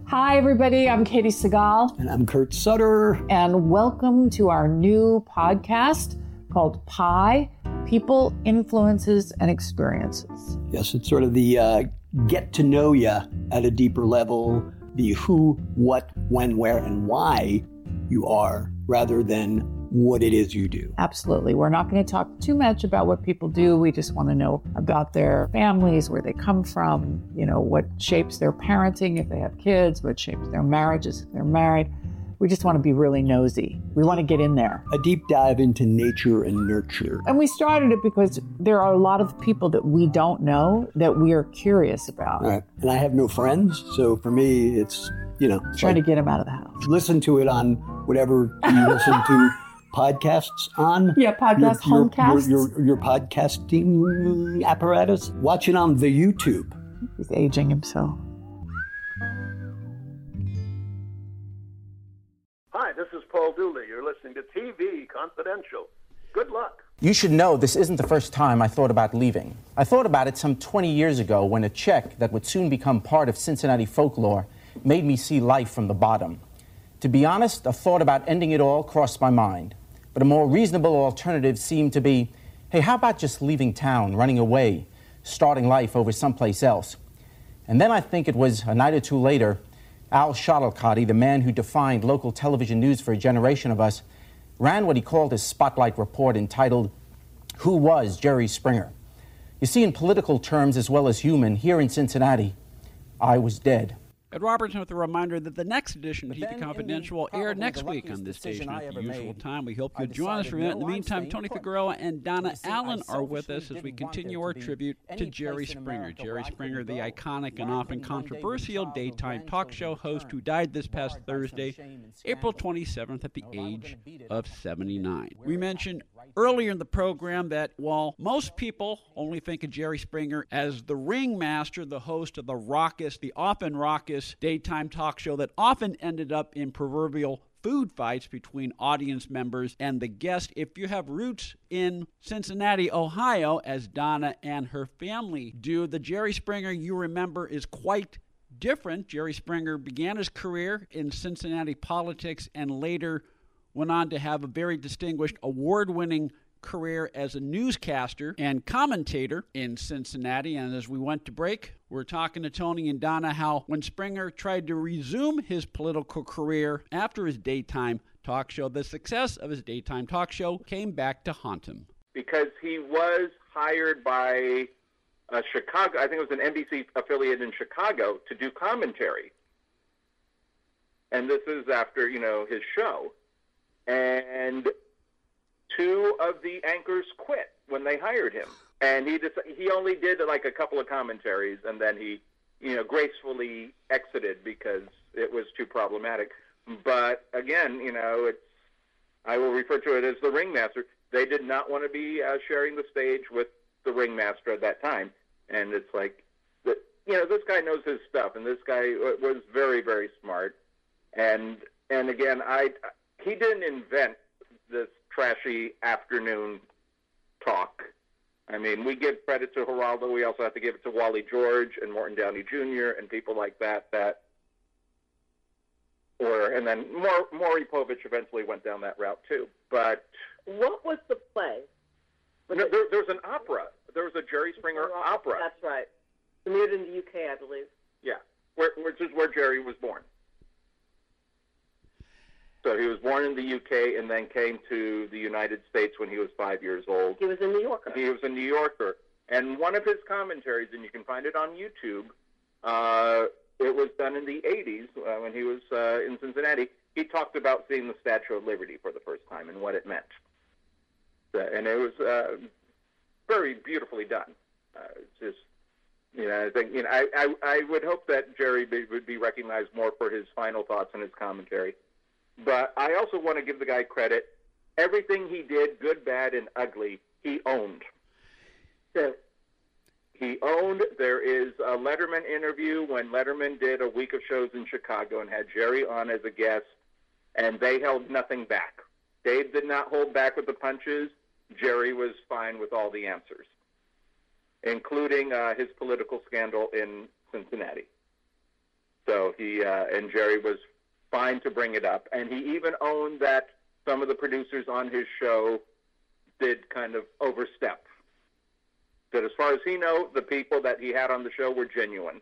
Hi, everybody. I'm Katie Segal. And I'm Kurt Sutter. And welcome to our new podcast called PIE, People, Influences, and Experiences. Yes, it's sort of the get to know you at a deeper level, the who, what, when, where, and why you are, rather than what it is you do. Absolutely. We're not going to talk too much about what people do. We just want to know about their families, where they come from, what shapes their parenting if they have kids, what shapes their marriages if they're married. We just want to be really nosy. We want to get in there. A deep dive into nature and nurture. And we started it because there are a lot of people that we don't know that we are curious about. Right. And I have no friends, so for me, it's, trying to get them out of the house. Listen to it on whatever you listen to podcasts on. Yeah, homecasts. Your podcasting apparatus. Watch it on the YouTube. He's aging himself. Hi, this is Paul Dooley. You're listening to TV Confidential. Good luck. You should know this isn't the first time I thought about leaving. I thought about it some 20 years ago when a Czech that would soon become part of Cincinnati folklore made me see life from the bottom. To be honest, a thought about ending it all crossed my mind. But a more reasonable alternative seemed to be, hey, how about just leaving town, running away, starting life over someplace else? And then I think it was a night or two later, Al Shuttlecotty, the man who defined local television news for a generation of us, ran what he called his spotlight report entitled, Who Was Jerry Springer? You see, in political terms as well as human, here in Cincinnati, I was dead. Ed Robertson with a reminder that the next edition of TV Confidential will air next week on this station at the usual time. We hope you'll join us for that. In the meantime, Tony Figueroa and Donna Allen are with us as we continue our tribute to Jerry Springer. Jerry Springer, the iconic and often controversial daytime talk show host who died this past Thursday, April 27th, at the age of 79. We mentioned earlier in the program that while most people only think of Jerry Springer as the ringmaster, the host of the often raucous daytime talk show that often ended up in proverbial food fights between audience members and the guest, if you have roots in Cincinnati, Ohio, as Donna and her family do, the Jerry Springer you remember is quite different. Jerry Springer began his career in Cincinnati politics and later went on to have a very distinguished, award-winning career as a newscaster and commentator in Cincinnati. And as we went to break, we're talking to Tony and Donna how when Springer tried to resume his political career after his daytime talk show, the success of his daytime talk show came back to haunt him. Because he was hired by Chicago, I think it was an NBC affiliate in Chicago, to do commentary. And this is after, his show. And two of the anchors quit when they hired him, and he only did like a couple of commentaries, and then he, gracefully exited because it was too problematic. But again, I will refer to it as the ringmaster. They did not want to be sharing the stage with the ringmaster at that time, and it's like, this guy knows his stuff, and this guy was very, very smart, and again, he didn't invent this trashy afternoon talk. I mean, we give credit to Geraldo. We also have to give it to Wally George and Morton Downey Jr. and people like that. And then Maury Povich eventually went down that route too. But what was the play? There was an opera. There was a Jerry Springer opera. That's right. Premiered in the UK, I believe. Yeah, which is where Jerry was born. So he was born in the UK and then came to the United States when he was 5 years old. He was a New Yorker. He was a New Yorker. And one of his commentaries, and you can find it on YouTube, it was done in the 80s when he was in Cincinnati. He talked about seeing the Statue of Liberty for the first time and what it meant. And it was very beautifully done. It's just, I think, I would hope that Jerry would be recognized more for his final thoughts and his commentary. But I also want to give the guy credit. Everything he did, good, bad, and ugly, he owned. He owned. There is a Letterman interview when Letterman did a week of shows in Chicago and had Jerry on as a guest, and they held nothing back. Dave did not hold back with the punches. Jerry was fine with all the answers, including his political scandal in Cincinnati. So he and Jerry was fine to bring it up. And he even owned that some of the producers on his show did kind of overstep. That as far as he knows, the people that he had on the show were genuine.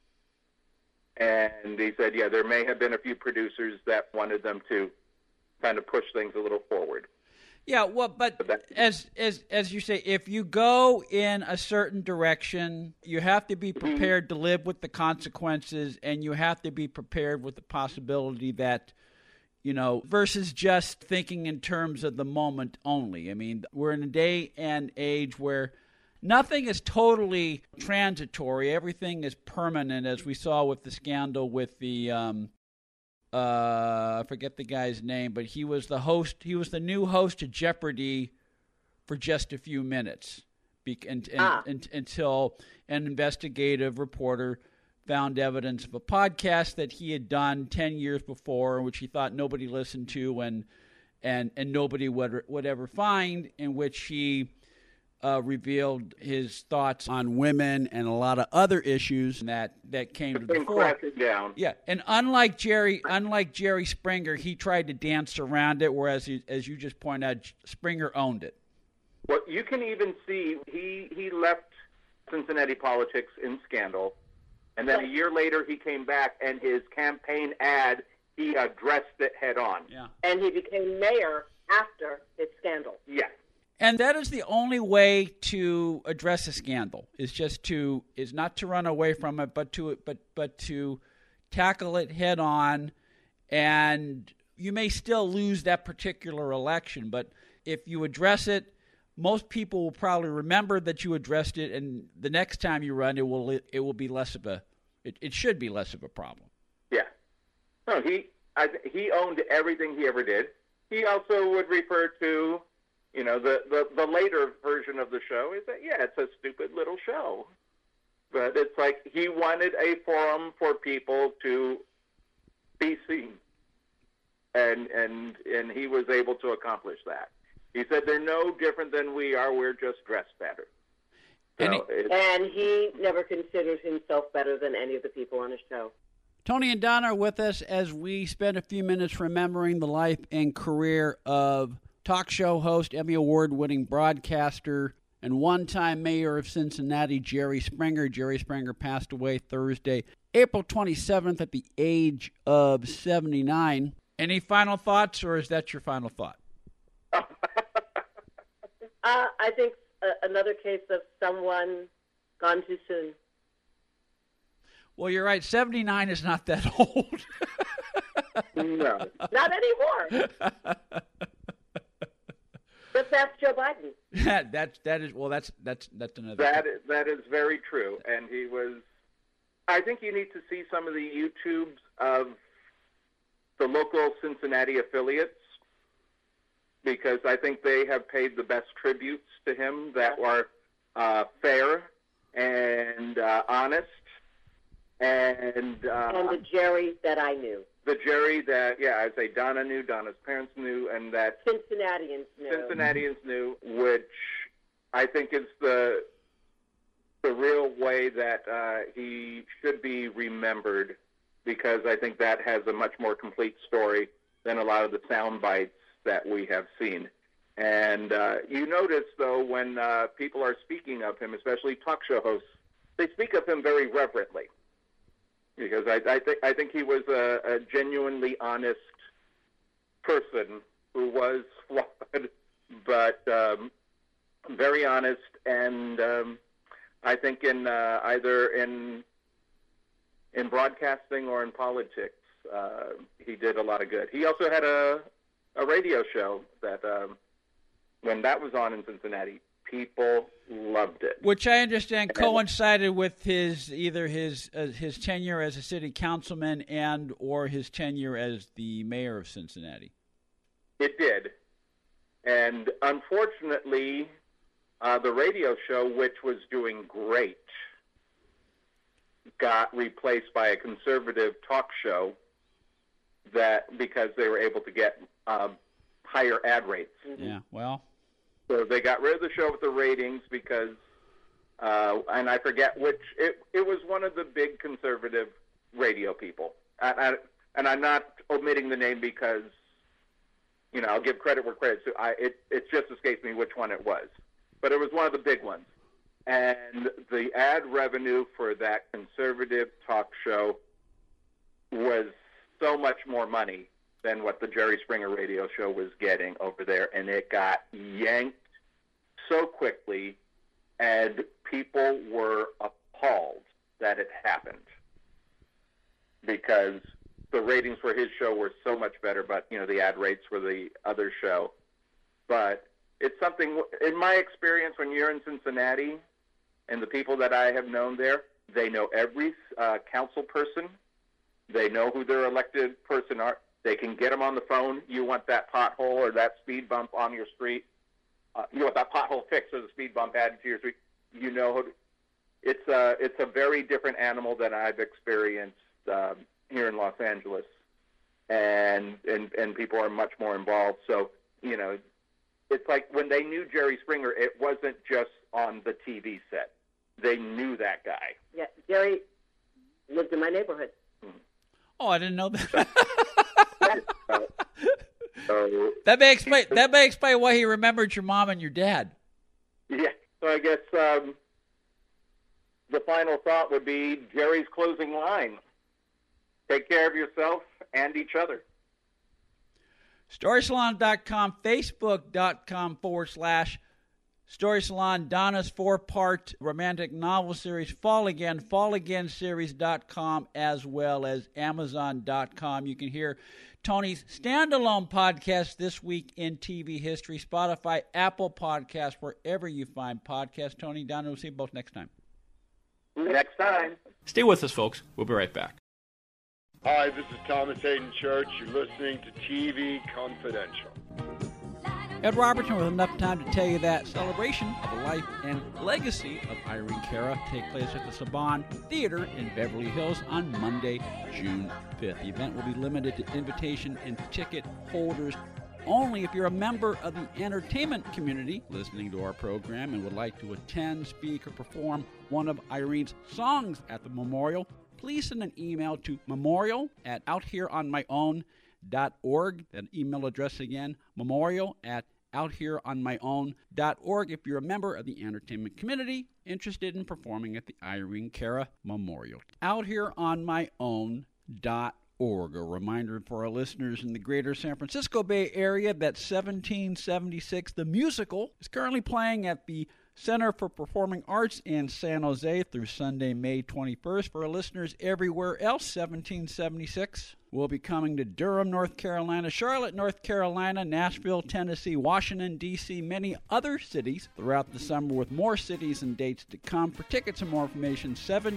And he said, yeah, there may have been a few producers that wanted them to kind of push things a little forward. Yeah, well, but as you say, if you go in a certain direction, you have to be prepared to live with the consequences, and you have to be prepared with the possibility that, versus just thinking in terms of the moment only. I mean, we're in a day and age where nothing is totally transitory. Everything is permanent, as we saw with the scandal with the I forget the guy's name, but he was the host. He was the new host of Jeopardy for just a few minutes until an investigative reporter found evidence of a podcast that he had done 10 years before, which he thought nobody listened to and nobody would ever find, in which he revealed his thoughts on women and a lot of other issues that came to the fore. Down. Yeah, and unlike Jerry Springer, he tried to dance around it, whereas, as you just pointed out, Springer owned it. Well, you can even see he left Cincinnati politics in scandal, and then a year later he came back, and his campaign ad, he addressed it head on. Yeah, and he became mayor after his scandal. Yes. And that is the only way to address a scandal, is not to run away from it, but to tackle it head on. And you may still lose that particular election, but if you address it, most people will probably remember that you addressed it, and the next time you run, it will be less of a it should be less of a problem. Yeah. No, he owned everything he ever did. He also would refer to, the later version of the show is that, yeah, it's a stupid little show. But it's like he wanted a forum for people to be seen. And he was able to accomplish that. He said they're no different than we are, we're just dressed better. And he never considered himself better than any of the people on his show. Tony and Donna are with us as we spend a few minutes remembering the life and career of talk show host, Emmy Award-winning broadcaster, and one-time mayor of Cincinnati, Jerry Springer. Jerry Springer passed away Thursday, April 27th at the age of 79. Any final thoughts, or is that your final thought? I think another case of someone gone too soon. Well, you're right. 79 is not that old. No. Not anymore. Let's ask Joe Biden. That's another. That is very true. And he was. I think you need to see some of the YouTubes of the local Cincinnati affiliates, because I think they have paid the best tributes to him that are fair and honest. And the Jerry that I knew. The Jerry that, I'd say Donna knew, Donna's parents knew, and that Cincinnatians knew, which I think is the real way that he should be remembered, because I think that has a much more complete story than a lot of the sound bites that we have seen. And you notice, though, when people are speaking of him, especially talk show hosts, they speak of him very reverently. Because I think he was a genuinely honest person who was flawed, but very honest, and I think in either in broadcasting or in politics, he did a lot of good. He also had a radio show that when that was on in Cincinnati, people loved it. Which I understand coincided with his tenure as a city councilman and or his tenure as the mayor of Cincinnati. It did. And unfortunately, the radio show, which was doing great, got replaced by a conservative talk show because they were able to get higher ad rates. Yeah, well. So they got rid of the show with the ratings because, and I forget which, it was one of the big conservative radio people. And I'm not omitting the name because, I'll give credit where credit's due. It just escapes me which one it was. But it was one of the big ones. And the ad revenue for that conservative talk show was so much more money than what the Jerry Springer radio show was getting over there. And it got yanked so quickly, and people were appalled that it happened because the ratings for his show were so much better, but, the ad rates for the other show. But it's something, in my experience, when you're in Cincinnati, and the people that I have known there, they know every council person. They know who their elected person are. They can get them on the phone. You want that pothole or that speed bump on your street. You want that pothole fixed or the speed bump added to your street. It's a very different animal than I've experienced here in Los Angeles, and people are much more involved. So, it's like when they knew Jerry Springer, it wasn't just on the TV set. They knew that guy. Yeah, Jerry lived in my neighborhood. Oh, I didn't know that. That may explain why he remembered your mom and your dad. Yeah. So I guess the final thought would be Jerry's closing line. Take care of yourself and each other. StorySalon.com, Facebook.com/Story Salon, Donna's 4-part romantic novel series, Fall Again, FallAgainSeries.com, as well as Amazon.com. You can hear Tony's standalone podcast, This Week in TV History, Spotify, Apple Podcasts, wherever you find podcasts. Tony, Donna, we'll see you both next time. Next time. Stay with us, folks. We'll be right back. Hi, this is Thomas Hayden Church. You're listening to TV Confidential. Ed Robertson with enough time to tell you that celebration of the life and legacy of Irene Cara take place at the Saban Theater in Beverly Hills on Monday, June 5th. The event will be limited to invitation and ticket holders only. If you're a member of the entertainment community listening to our program and would like to attend, speak, or perform one of Irene's songs at the memorial, please send an email to memorial@outhereonmyown.org. That email address again, memorial@outhereonmyown.org. If you're a member of the entertainment community interested in performing at the Irene Cara Memorial. outhereonmyown.org. A reminder for our listeners in the greater San Francisco Bay Area that 1776, the musical, is currently playing at the Center for Performing Arts in San Jose through Sunday, May 21st. For our listeners everywhere else, 1776 will be coming to Durham, North Carolina, Charlotte, North Carolina, Nashville, Tennessee, Washington, D.C., many other cities throughout the summer, with more cities and dates to come. For tickets and more information,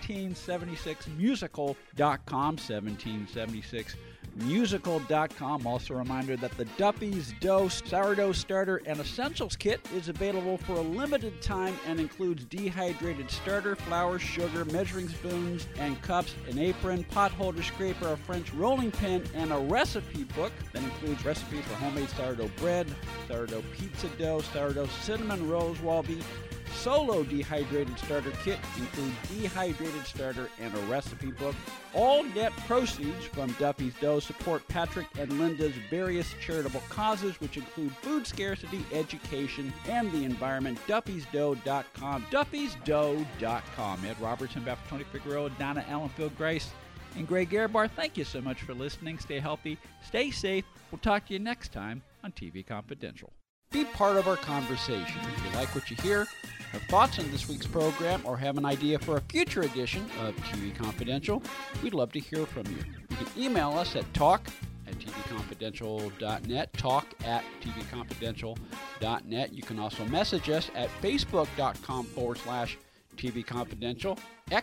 1776musical.com, 1776musical.com. Also a reminder that the Duffy's Dough Sourdough Starter and Essentials Kit is available for a limited time and includes dehydrated starter, flour, sugar, measuring spoons and cups, an apron, pot holder scraper, a French rolling pin, and a recipe book that includes recipes for homemade sourdough bread, sourdough pizza dough, sourdough cinnamon rolls, while the Solo Dehydrated Starter Kit includes dehydrated starter and a recipe book. All net proceeds from Duffy's Dough support Patrick and Linda's various charitable causes, which include food scarcity, education, and the environment. Duffy'sDough.com. Duffy'sDough.com. Ed Robertson, back for Tony Figueroa, Donna Allen, Phil Grace, and Greg Gerbar. Thank you so much for listening. Stay healthy. Stay safe. We'll talk to you next time on TV Confidential. Be part of our conversation. If you like what you hear, have thoughts on this week's program, or have an idea for a future edition of TV Confidential, we'd love to hear from you. You can email us at talk@tvconfidential.net, talk@tvconfidential.net. You can also message us at facebook.com/TV Confidential,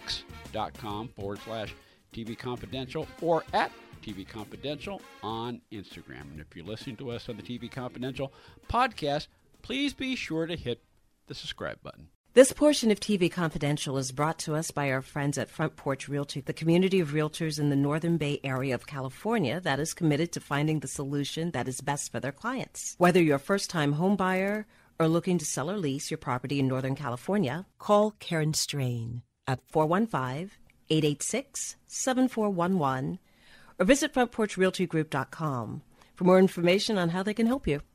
x.com/TV Confidential, or at TV Confidential on Instagram. And if you're listening to us on the TV Confidential podcast, please be sure to hit the subscribe button. This portion of TV Confidential is brought to us by our friends at Front Porch Realty, the community of realtors in the Northern Bay Area of California that is committed to finding the solution that is best for their clients. Whether you're a first-time home buyer or looking to sell or lease your property in Northern California, call Karen Strain at 415 886-7411, or visit FrontPorchRealtyGroup.com for more information on how they can help you.